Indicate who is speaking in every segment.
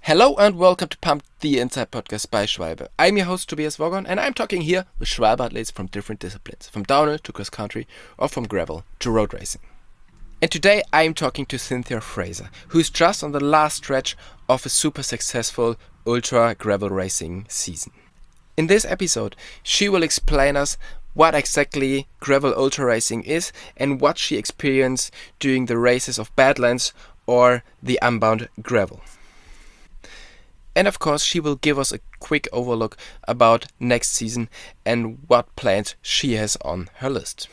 Speaker 1: Hello and welcome to Pump the Inside podcast by Schwalbe. I'm your host Tobias Wogon and I'm talking here with Schwalbe athletes from different disciplines, from downhill to cross country or from gravel to road racing. And today I'm talking to Cynthia Fraser, who's just on the last stretch of a super successful ultra gravel racing season. In this episode, she will explain us what exactly gravel ultra racing is and what she experienced during the races of Badlands or the Unbound Gravel. And of course, she will give us a quick overlook about next season and what plans she has on her list.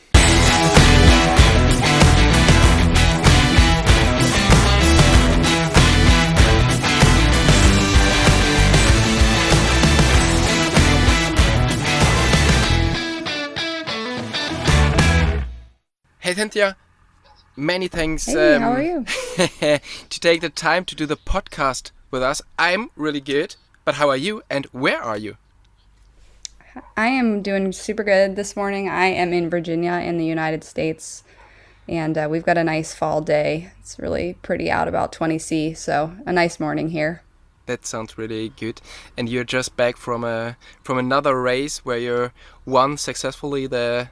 Speaker 1: Hey Cynthia, many thanks
Speaker 2: Hey, how are you?
Speaker 1: to take the time to do the podcast with us. I'm really good, but how are you and where are you?
Speaker 2: I am doing super good this morning. I am in Virginia in the United States, and we've got a nice fall day. It's really pretty out, about 20 C, so a nice morning here.
Speaker 1: That sounds really good. And you're just back from another race where you won successfully the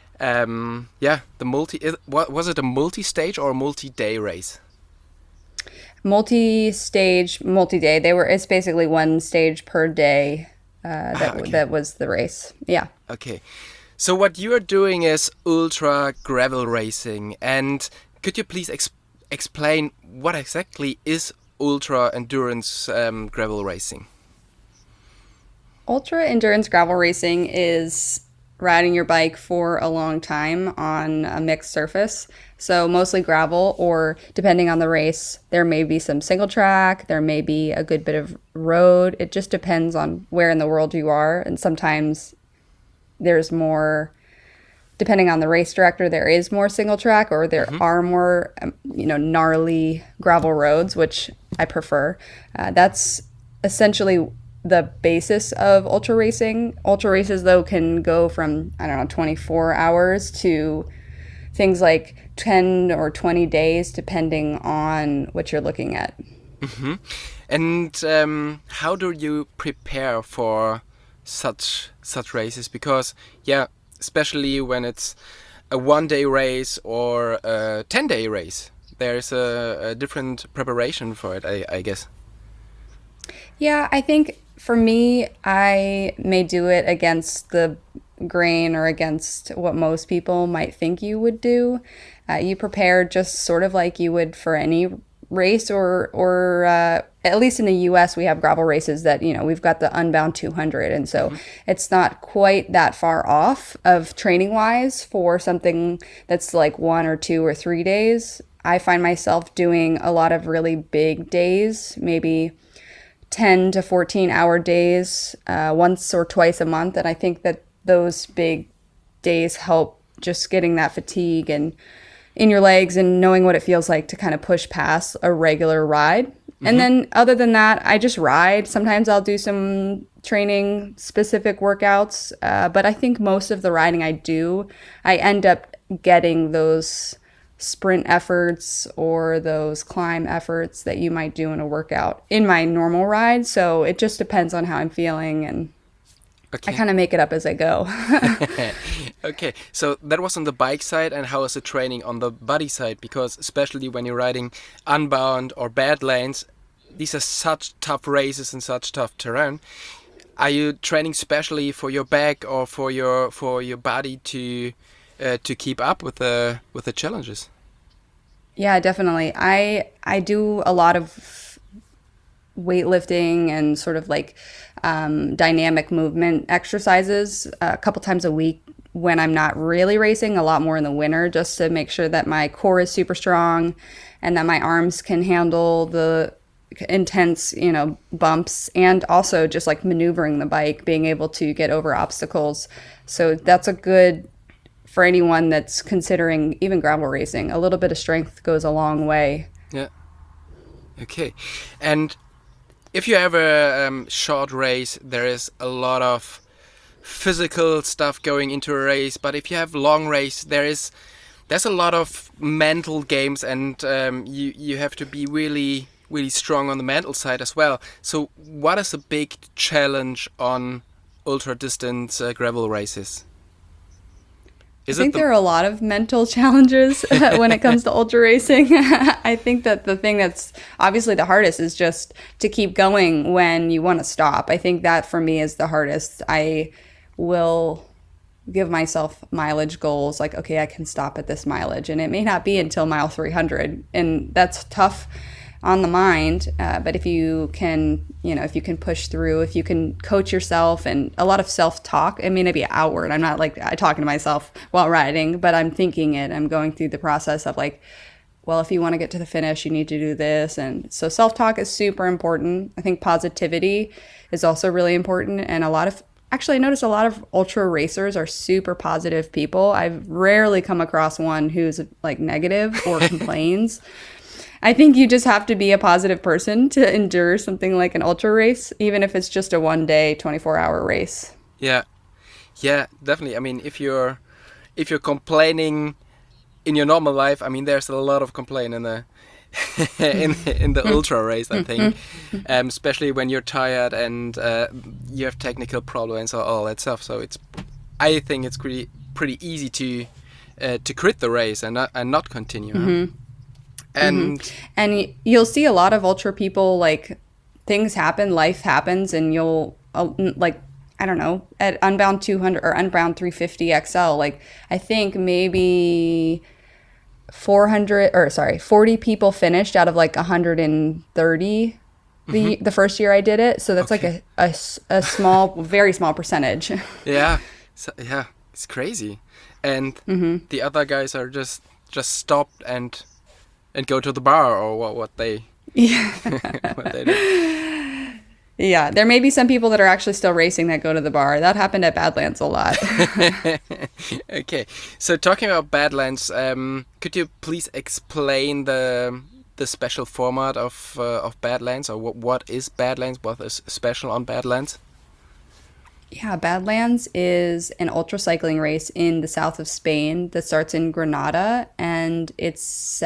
Speaker 1: what was it, a multi-stage or a multi-day race?
Speaker 2: Multi-stage, multi-day. It's basically one stage per day.
Speaker 1: Okay.
Speaker 2: That was the race. Yeah.
Speaker 1: Okay. So what you are doing is ultra gravel racing, and could you please explain what exactly is ultra endurance gravel racing?
Speaker 2: Ultra endurance gravel racing is riding your bike for a long time on a mixed surface. So mostly gravel, or depending on the race, there may be some single track, there may be a good bit of road. It just depends on where in the world you are. And sometimes there's more, depending on the race director, there is more single track, or there are more, gnarly gravel roads, which I prefer. That's essentially the basis of ultra racing. Ultra races, though, can go from, 24 hours to things like 10 or 20 days, depending on what you're looking at.
Speaker 1: Mm-hmm. And how do you prepare for such races? Because, especially when it's a one-day race or a 10-day race, there's a different preparation for it, I guess.
Speaker 2: Yeah, I think for me, I may do it against the grain or against what most people might think you would do. You prepare just sort of like you would for any race, or at least in the U.S. we have gravel races that, we've got the Unbound 200. And so it's not quite that far off of training wise for something that's like 1 or 2 or 3 days. I find myself doing a lot of really big days, maybe 10 to 14 hour days, once or twice a month. And I think that those big days help just getting that fatigue and in your legs and knowing what it feels like to kind of push past a regular ride. And then other than that, I just ride. Sometimes I'll do some training specific workouts. But I think most of the riding I do, I end up getting those sprint efforts or those climb efforts that you might do in a workout in my normal ride. So it just depends on how I'm feeling, and
Speaker 1: Okay.
Speaker 2: I kind of make it up as I go.
Speaker 1: Okay, so that was on the bike side, and how is the training on the body side? Because especially when you're riding Unbound or Badlands, these are such tough races and such tough terrain. Are you training specially for your back or for your body to keep up with the challenges?
Speaker 2: Yeah, definitely. I do a lot of weightlifting and sort of like dynamic movement exercises a couple times a week when I'm not really racing, a lot more in the winter, just to make sure that my core is super strong and that my arms can handle the intense, bumps, and also just like maneuvering the bike, being able to get over obstacles. So that's a good, for anyone that's considering even gravel racing, a little bit of strength goes a long way.
Speaker 1: Yeah. Okay. And if you have a short race, there is a lot of physical stuff going into a race. But if you have long race, there's a lot of mental games, and you have to be really really strong on the mental side as well. So what is a big challenge on ultra distance gravel races?
Speaker 2: I think there are a lot of mental challenges when it comes to ultra racing. I think that the thing that's obviously the hardest is just to keep going when you want to stop. I think that for me is the hardest. I will give myself mileage goals like, okay, I can stop at this mileage, and it may not be until mile 300, and that's tough on the mind, but if you can, if you can push through, if you can coach yourself, and a lot of self-talk. I mean, maybe outward. I'm not like talking to myself while riding, but I'm thinking it. I'm going through the process of like, well, if you want to get to the finish, you need to do this. And so self-talk is super important. I think positivity is also really important. And I notice a lot of ultra racers are super positive people. I've rarely come across one who's like negative or complains. I think you just have to be a positive person to endure something like an ultra race, even if it's just a 1-day, 24-hour race.
Speaker 1: Yeah, definitely. I mean, if you're complaining in your normal life, I mean, there's a lot of complaint in the in the ultra race, I think, especially when you're tired and you have technical problems or all that stuff. So I think it's pretty easy to quit the race and not continue.
Speaker 2: Mm-hmm.
Speaker 1: Huh? And
Speaker 2: you'll see a lot of ultra people, like, things happen, life happens, and you'll like, I don't know, at Unbound 200 or Unbound 350 XL, like, I think maybe 40 people finished out of like 130 the first year I did it. So that's like a small, very small percentage.
Speaker 1: Yeah, it's crazy. And the other guys are just stopped and go to the bar, or what they what they do.
Speaker 2: Yeah, there may be some people that are actually still racing that go to the bar. That happened at Badlands a lot.
Speaker 1: Okay, so talking about Badlands, could you please explain the special format of Badlands, or what is Badlands? What is special on Badlands?
Speaker 2: Yeah, Badlands is an ultra cycling race in the south of Spain that starts in Granada, and it's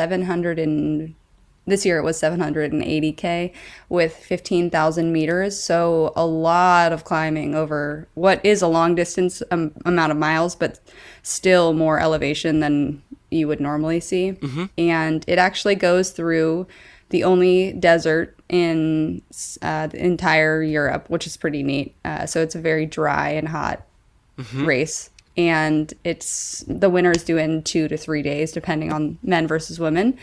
Speaker 2: this year it was 780K with 15,000 meters. So a lot of climbing over what is a long distance amount of miles, but still more elevation than you would normally see. Mm-hmm. And it actually goes through the only desert in the entire Europe, which is pretty neat. So it's a very dry and hot race. And the winners do it in 2 to 3 days, depending on men versus women.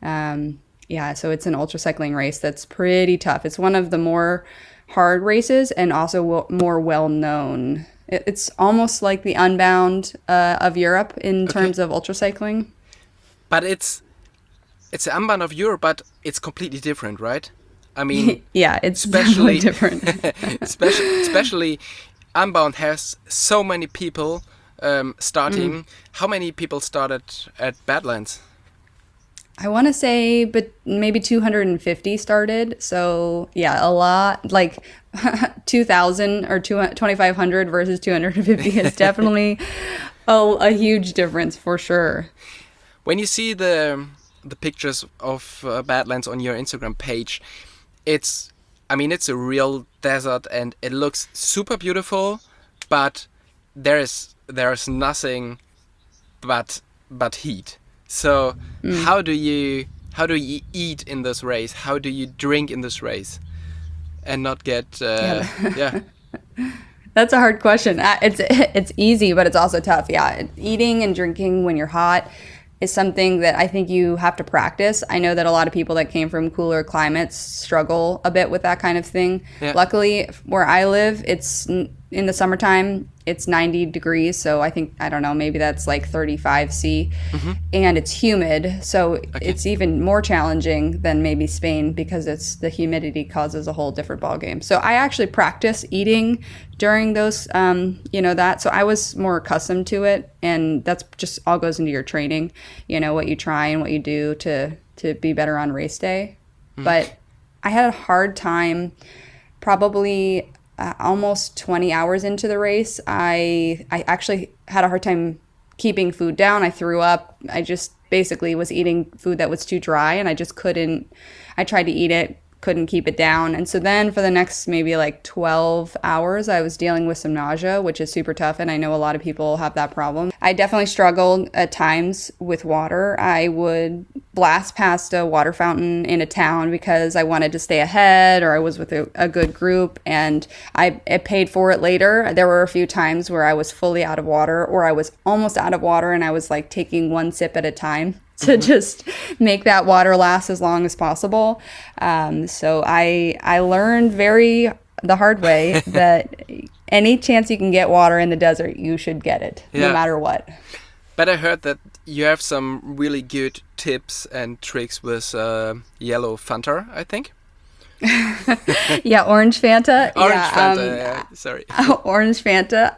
Speaker 2: So it's an ultra cycling race that's pretty tough. It's one of the more hard races and also more well-known. It's almost like the Unbound of Europe in terms of ultra cycling.
Speaker 1: But it's the Unbound of Europe, but it's completely different, right? I mean,
Speaker 2: yeah, it's especially different.
Speaker 1: especially Unbound has so many people starting. How many people started at Badlands?
Speaker 2: I want to say, but maybe 250 started. So yeah, a lot, like 2,000 or 2,500 versus 250 is definitely a huge difference for sure.
Speaker 1: When you see the pictures of Badlands on your Instagram page, it's a real desert and it looks super beautiful, but there is nothing but heat. So how do you eat in this race? How do you drink in this race and not get
Speaker 2: That's a hard question. It's easy, but it's also tough. Yeah, eating and drinking when you're hot is something that I think you have to practice. I know that a lot of people that came from cooler climates struggle a bit with that kind of thing. Yeah. Luckily, where I live, it's in the summertime, it's 90 degrees. So I think, I don't know, maybe that's like 35 C. And it's humid. So it's even more challenging than maybe Spain because the humidity causes a whole different ballgame. So I actually practice eating during those, that. So I was more accustomed to it. And that's just all goes into your training, what you try and what you do to be better on race day. But I had a hard time probably almost 20 hours into the race. I actually had a hard time keeping food down. I threw up. I just basically was eating food that was too dry, and I just couldn't. I tried to eat it, couldn't keep it down. And so then for the next maybe like 12 hours, I was dealing with some nausea, which is super tough. And I know a lot of people have that problem. I definitely struggled at times with water. I would blast past a water fountain in a town because I wanted to stay ahead, or I was with a good group, and I paid for it later. There were a few times where I was fully out of water, or I was almost out of water, and I was like taking one sip at a time to just make that water last as long as possible. So I learned the hard way that any chance you can get water in the desert, you should get it, no matter what.
Speaker 1: But I heard that you have some really good tips and tricks with yellow Fanta, I think.
Speaker 2: Yeah, orange Fanta.
Speaker 1: Orange Fanta, sorry.
Speaker 2: Orange Fanta.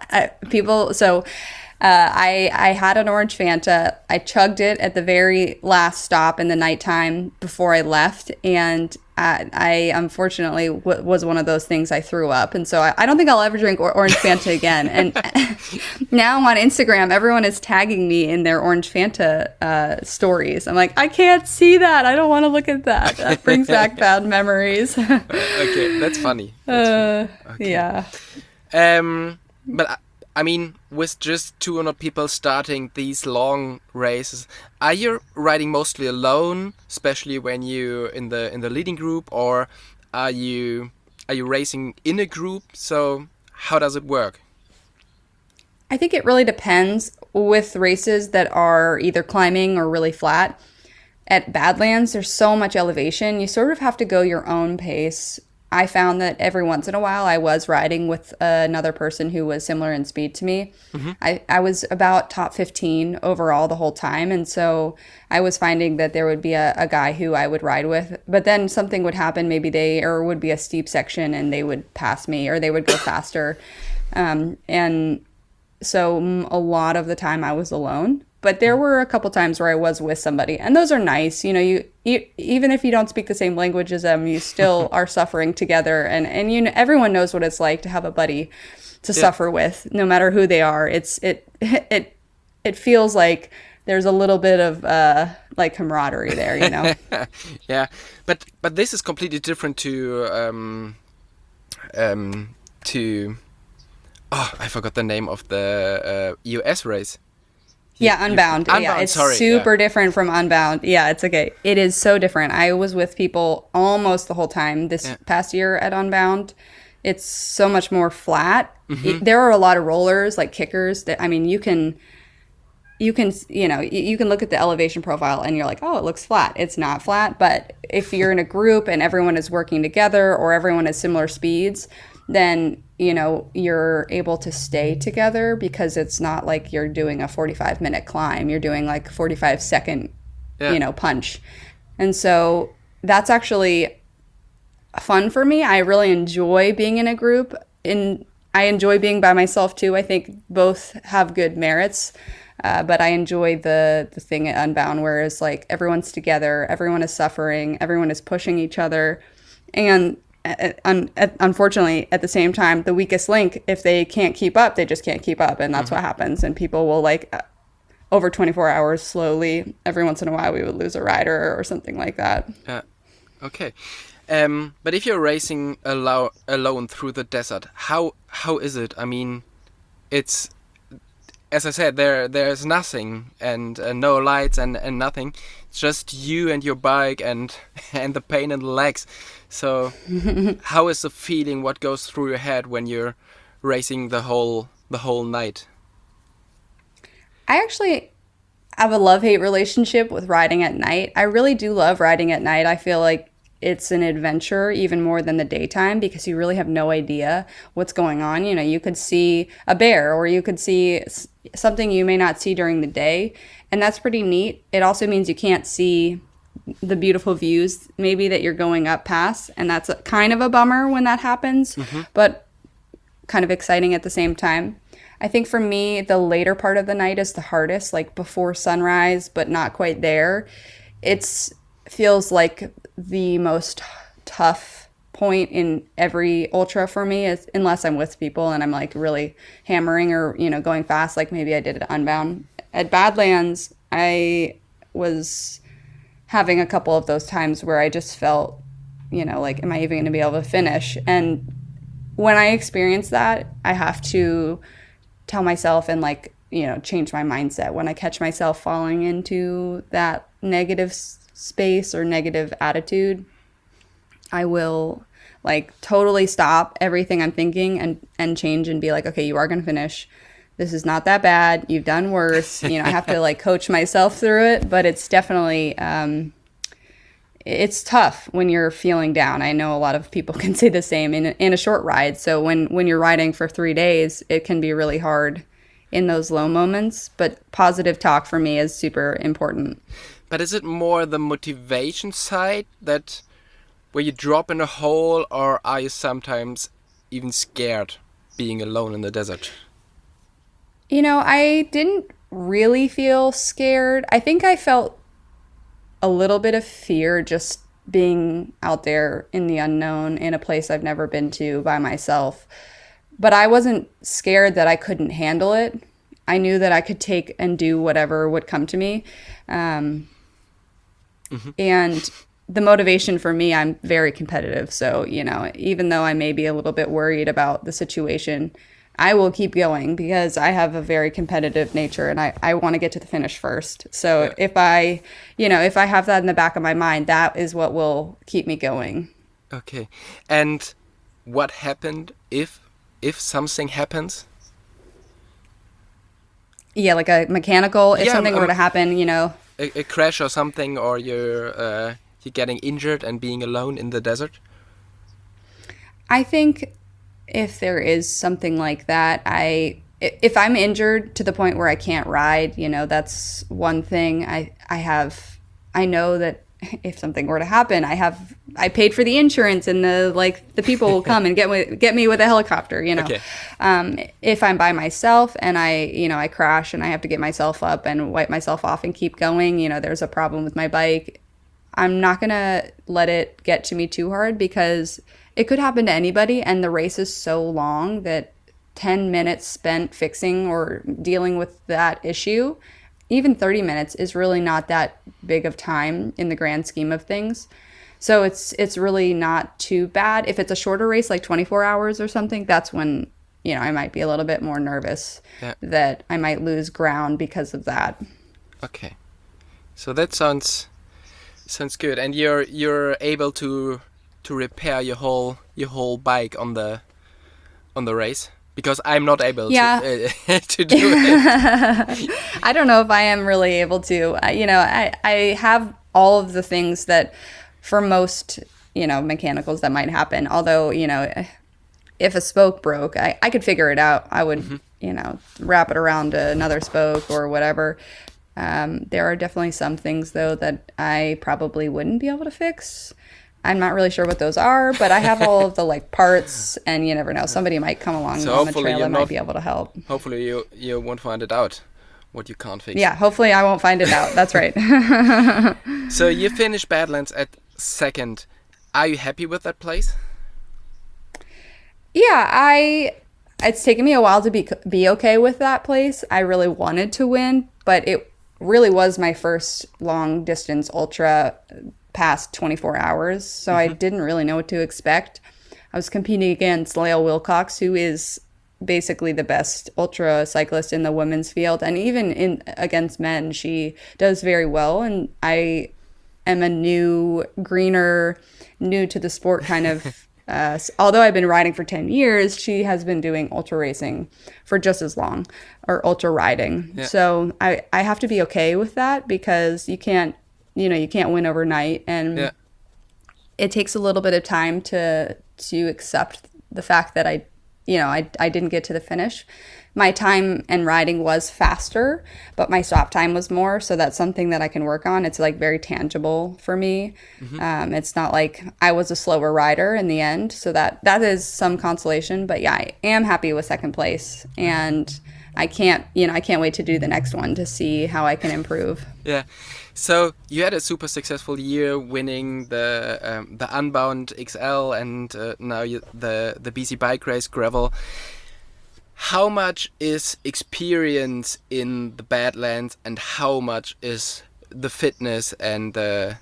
Speaker 2: I had an orange Fanta. I chugged it at the very last stop in the nighttime before I left, and I unfortunately was one of those things. I threw up, and so I don't think I'll ever drink orange Fanta again. And now on Instagram, everyone is tagging me in their orange Fanta stories. I'm like, I can't see that. I don't want to look at that. That brings back bad memories.
Speaker 1: Okay, that's funny. That's funny. Okay.
Speaker 2: Yeah.
Speaker 1: But I mean, with just 200 people starting these long races, are you riding mostly alone, especially when you in the leading group, or are you racing in a group? So how does it work?
Speaker 2: I think it really depends. With races that are either climbing or really flat, at Badlands, there's so much elevation. You sort of have to go your own pace. I found that every once in a while I was riding with another person who was similar in speed to me. Mm-hmm. I was about top 15 overall the whole time. And so I was finding that there would be a guy who I would ride with. But then something would happen. Maybe would be a steep section and they would pass me, or they would go faster. And so a lot of the time I was alone. But there were a couple times where I was with somebody, and those are nice. You know, you even if you don't speak the same language as them, you still are suffering together. And you know, everyone knows what it's like to have a buddy to suffer with, no matter who they are. It feels like there's a little bit of like camaraderie there, you know.
Speaker 1: Yeah, but this is completely different to I forgot the name of the US race.
Speaker 2: Yeah, Unbound. Yeah, it's super different from Unbound. Yeah, it's okay. It is so different. I was with people almost the whole time this past year at Unbound. It's so much more flat. Mm-hmm. There are a lot of rollers, like kickers. That I mean, you can look at the elevation profile and you're like, oh, it looks flat. It's not flat. But if you're in a group and everyone is working together, or everyone has similar speeds, then you're able to stay together, because it's not like you're doing a 45-minute climb. You're doing like 45-second, punch. And so that's actually fun for me. I really enjoy being in a group, and I enjoy being by myself too. I think both have good merits. But I enjoy the thing at Unbound, where it's like everyone's together, everyone is suffering, everyone is pushing each other. And unfortunately, at the same time, the weakest link, if they can't keep up, they just can't keep up. And that's what happens. And people will over 24 hours slowly, every once in a while, we would lose a rider or something like that.
Speaker 1: Okay. But if you're racing alone through the desert, how is it? I mean, it's, as I said, there's nothing and no lights and nothing. It's just you and your bike and the pain in the legs. So how is the feeling? What goes through your head when you're racing the whole night?
Speaker 2: I actually have a love-hate relationship with riding at night. I really do love riding at night. I feel like it's an adventure even more than the daytime, because you really have no idea what's going on. You know, you could see a bear, or you could see something you may not see during the day, and that's pretty neat. It also means you can't see the beautiful views maybe that you're going up past, and that's kind of a bummer when that happens, but kind of exciting at the same time. I think for me, the later part of the night is the hardest, like before sunrise, but not quite there. It feels like the most tough point in every ultra for me, is unless I'm with people and I'm like really hammering or, going fast, like maybe I did at Unbound. At Badlands, I having a couple of those times where I just felt, like, am I even going to be able to finish? And when I experience that, I have to tell myself and, like, change my mindset. When I catch myself falling into that negative space or negative attitude, I will, like, totally stop everything I'm thinking and change and be like, okay, you are going to finish. This is not that bad. You've done worse. I have to, like, coach myself through it, but it's definitely, it's tough when you're feeling down. I know a lot of people can say the same in a short ride. So when you're riding for 3 days, it can be really hard in those low moments. But positive talk for me is super important.
Speaker 1: But is it more the motivation side that where you drop in a hole, or are you sometimes even scared being alone in the desert?
Speaker 2: I didn't really feel scared. I think I felt a little bit of fear just being out there in the unknown in a place I've never been to by myself. But I wasn't scared that I couldn't handle it. I knew that I could take and do whatever would come to me. And the motivation for me, I'm very competitive. So, even though I may be a little bit worried about the situation, I will keep going because I have a very competitive nature and I want to get to the finish first. So if I have that in the back of my mind, that is what will keep me going.
Speaker 1: Okay. And what happened if something happens?
Speaker 2: Yeah, like a mechanical, if something were to happen,
Speaker 1: A crash or something, or you're getting injured and being alone in the desert?
Speaker 2: I think if there is something like that, if I'm injured to the point where I can't ride, that's one thing. I know that if something were to happen, I paid for the insurance and the people will come and get me with a helicopter,
Speaker 1: Okay.
Speaker 2: If I'm by myself and I crash and I have to get myself up and wipe myself off and keep going, there's a problem with my bike, I'm not going to let it get to me too hard because it could happen to anybody. And the race is so long that 10 minutes spent fixing or dealing with that issue, even 30 minutes is really not that big of time in the grand scheme of things. So it's really not too bad. If it's a shorter race, like 24 hours or something, that's when, I might be a little bit more nervous that I might lose ground because of that.
Speaker 1: Okay. So that sounds good. And you're able to repair your whole bike on the race? Because I'm not able to do it.
Speaker 2: I don't know if I am really able to. I have all of the things that for most, mechanicals that might happen. Although, if a spoke broke, I could figure it out. I would, wrap it around another spoke or whatever. There are definitely some things, though, that I probably wouldn't be able to fix. I'm not really sure what those are, but I have all of the parts, and you never know. Somebody might come along on the trail that might be able to help.
Speaker 1: Hopefully you won't find it out, what you can't fix.
Speaker 2: Yeah, hopefully I won't find it out. That's right.
Speaker 1: So you finished Badlands at second. Are you happy with that place?
Speaker 2: Yeah, it's taken me a while to be okay with that place. I really wanted to win, but it really was my first long distance ultra past 24 hours, so I didn't really know what to expect. I was competing against Lael Wilcox, who is basically the best ultra cyclist in the women's field, and even against men, she does very well. And I am a new to the sport kind of. Although I've been riding for 10 years, she has been doing ultra racing for just as long, or ultra riding. Yeah. So I have to be okay with that because you can't win overnight, and it takes a little bit of time to accept the fact that I didn't get to the finish. My time and riding was faster, but my stop time was more, so that's something that I can work on. It's very tangible for me. It's not like I was a slower rider in the end, so that is some consolation. But yeah, I am happy with second place, and I can't wait to do the next one to see how I can improve.
Speaker 1: Yeah. So you had a super successful year, winning the Unbound XL and now the BC Bike Race Gravel. How much is experience in the Badlands, and how much is the fitness and the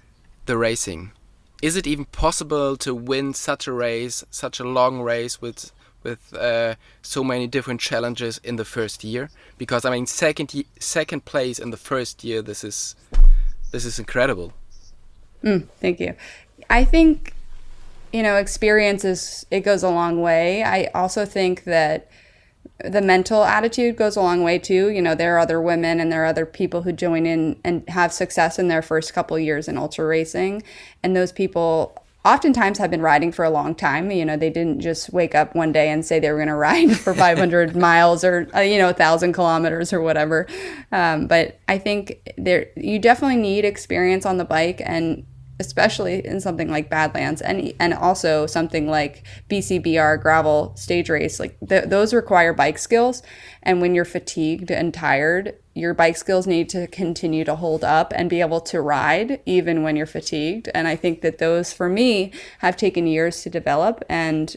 Speaker 1: the racing. Is it even possible to win such a race, such a long race with so many different challenges in the first year? Because I mean, second place in the first year. This is incredible.
Speaker 2: Thank you. I think, experience it goes a long way. I also think that the mental attitude goes a long way too. There are other women and there are other people who join in and have success in their first couple years in ultra racing. And those people oftentimes have been riding for a long time. They didn't just wake up one day and say they were going to ride for 500 miles or, 1,000 kilometers or whatever. But I think you definitely need experience on the bike, and especially in something like Badlands and also something like BCBR gravel stage race, like those require bike skills. And when you're fatigued and tired, your bike skills need to continue to hold up and be able to ride even when you're fatigued. And I think that those, for me, have taken years to develop, and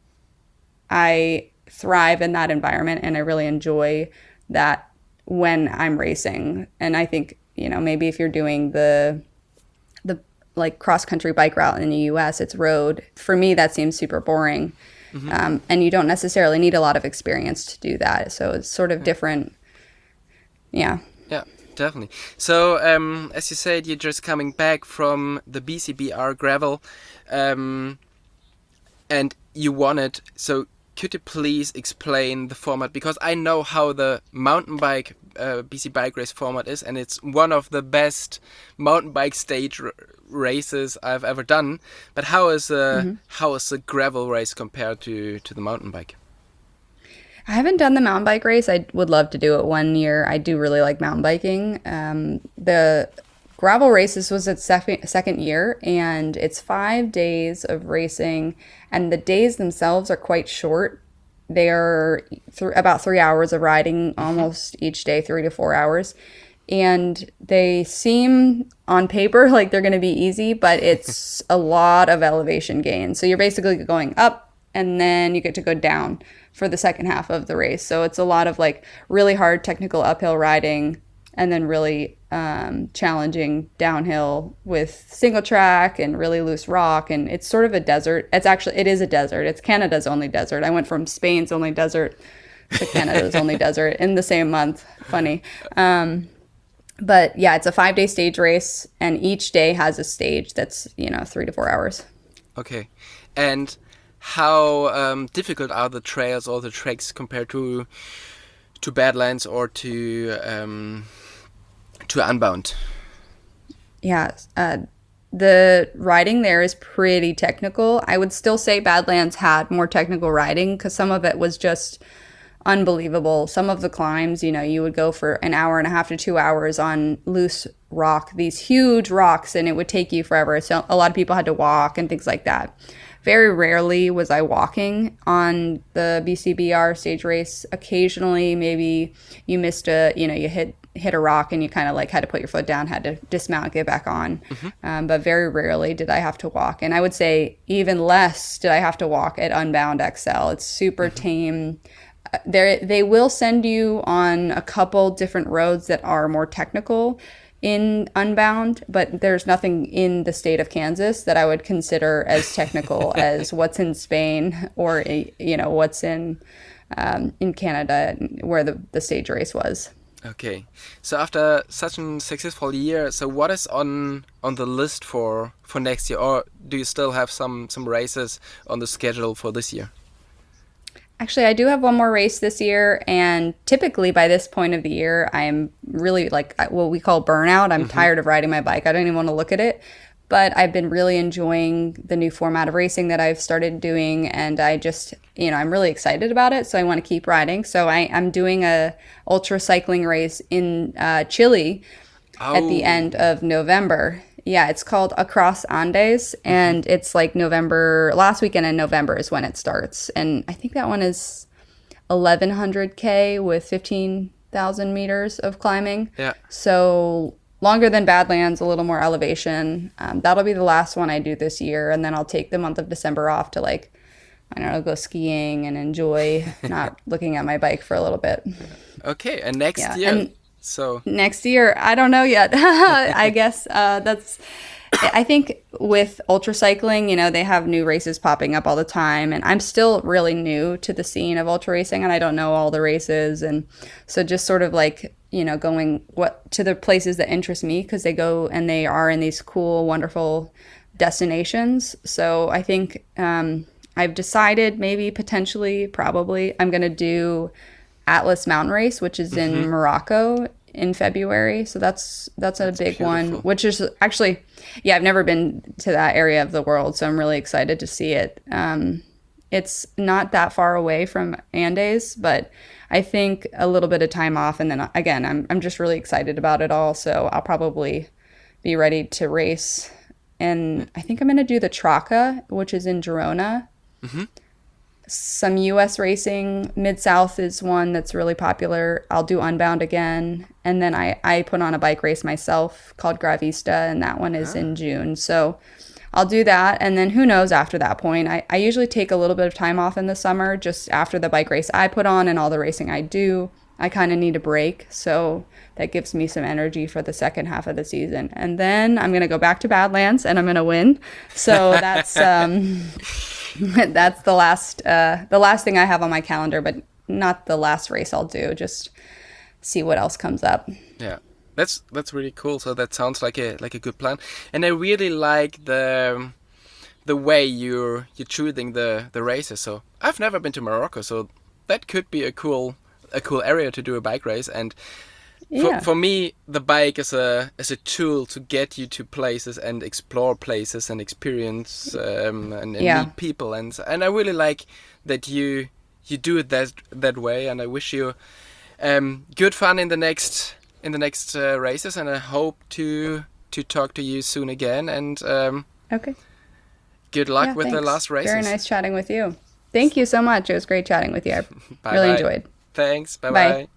Speaker 2: I thrive in that environment and I really enjoy that when I'm racing. And I think, maybe if you're doing the like cross-country bike route in the US, it's road. For me, that seems super boring. And you don't necessarily need a lot of experience to do that. So it's sort of different. Yeah.
Speaker 1: Yeah, definitely. So, as you said, you're just coming back from the BCBR gravel, and you won it. So could you please explain the format? Because I know how the mountain bike BC Bike Race format is, and it's one of the best mountain bike stage races I've ever done. But how is the gravel race compared to the mountain bike?
Speaker 2: I haven't done the mountain bike race. I would love to do it one year. I do really like mountain biking. The gravel race, this was its second year, and it's 5 days of racing, and the days themselves are quite short. They are about 3 hours of riding almost each day, 3 to 4 hours. And they seem on paper like they're going to be easy, but it's a lot of elevation gain. So you're basically going up and then you get to go down for the second half of the race. So it's a lot of like really hard technical uphill riding and then really challenging downhill with single track and really loose rock. And it's sort of a desert. It is a desert. It's Canada's only desert. I went from Spain's only desert to Canada's only desert in the same month. Funny. But yeah, it's a 5-day stage race, and each day has a stage that's 3 to 4 hours.
Speaker 1: Okay. And how difficult are the trails or the treks compared to Badlands or to Unbound?
Speaker 2: Yeah, the riding there is pretty technical. I would still say Badlands had more technical riding because some of it was just unbelievable. Some of the climbs, you would go for an hour and a half to 2 hours on loose rock, these huge rocks, and it would take you forever. So a lot of people had to walk and things like that. Very rarely was I walking on the BCBR stage race. Occasionally, maybe you missed you hit a rock and you kind of like had to put your foot down, had to dismount, get back on. But very rarely did I have to walk. And I would say even less did I have to walk at Unbound XL. It's super tame. They will send you on a couple different roads that are more technical in Unbound, but there's nothing in the state of Kansas that I would consider as technical as what's in Spain or what's in Canada where the stage race was.
Speaker 1: Okay, so after such a successful year, so what is on the list for next year, or do you still have some races on the schedule for this year?
Speaker 2: Actually, I do have one more race this year, and typically by this point of the year, I'm really like what we call burnout. I'm tired of riding my bike. I don't even want to look at it, but I've been really enjoying the new format of racing that I've started doing, and I just, I'm really excited about it, so I want to keep riding. So I'm doing a ultra cycling race in Chile at the end of November. Yeah, it's called Across Andes, and it's like last weekend in November is when it starts. And I think that one is 1,100K with 15,000 meters of climbing. Yeah. So longer than Badlands, a little more elevation. That'll be the last one I do this year, and then I'll take the month of December off to go skiing and enjoy not looking at my bike for a little bit.
Speaker 1: Okay, and next year...
Speaker 2: Next year, I don't know yet. I guess I think with ultra cycling, they have new races popping up all the time, and I'm still really new to the scene of ultra racing, and I don't know all the races, and so just sort of like going to the places that interest me because they go and they are in these cool, wonderful destinations. So I think I've decided maybe potentially, probably, I'm going to do Atlas Mountain Race, which is in Morocco in February. So that's a big
Speaker 1: beautiful.
Speaker 2: one, which is actually, yeah, I've never been to that area of the world, so I'm really excited to see it. It's not that far away from Andes, but I think a little bit of time off, and then again, I'm just really excited about it all. So I'll probably be ready to race, and I think I'm going to do the Traca, which is in Girona. Some U.S. racing. Mid-South is one that's really popular. I'll do Unbound again. And then I put on a bike race myself called Gravista, and that one is in June. So I'll do that. And then who knows after that point. I usually take a little bit of time off in the summer just after the bike race I put on and all the racing I do. I kind of need a break. So that gives me some energy for the second half of the season. And then I'm going to go back to Badlands and I'm going to win. So that's... that's the last thing I have on my calendar, but not the last race I'll do. Just see what else comes up.
Speaker 1: Yeah, that's really cool. So that sounds like a good plan, and I really like the way you're choosing the races. So I've never been to Morocco, so that could be a cool area to do a bike race. And for me, the bike is a tool to get you to places and explore places and experience and meet people, and I really like that you do it that way. And I wish you good fun in the next races, and I hope to talk to you soon again. And
Speaker 2: okay,
Speaker 1: good luck with the last races.
Speaker 2: Very nice chatting with you. Thank you so much. It was great chatting with you. I really enjoyed.
Speaker 1: Thanks. Bye.